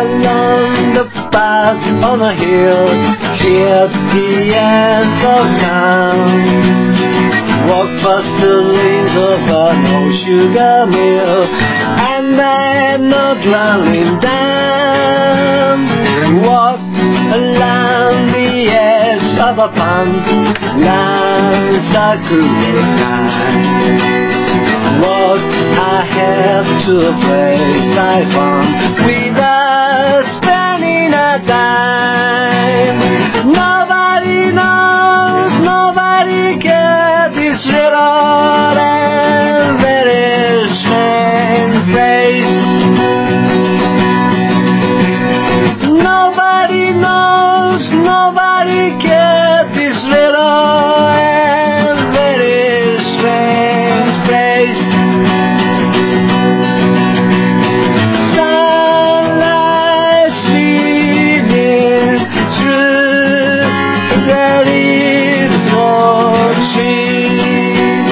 along the path on a hill, here at the end of town. Walk past the lanes of an old sugar mill, and I'm not running down. Walk along the edge of a pond, lands are cruel sky. Walk ahead to a place I found without spending a dime. Nobody knows, nobody cares this little and very strange place. Nobody knows, nobody cares this little and very strange place. Sunlight streaming through the leaves of trees.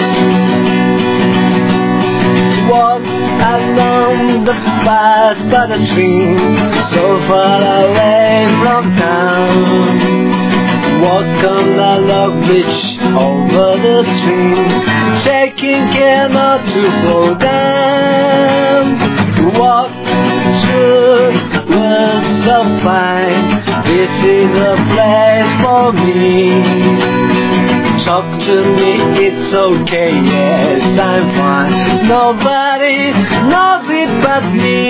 Walk along the path by the stream, so far away from town. Walk on the log bridge over the stream, taking care not to fall down. Walk through woods of pine, this is a place for me. Talk to me, it's okay, yes, I'm fine. Nobody knows it but me.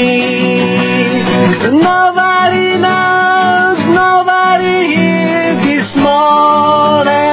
Nobody knows, nobody here this morning.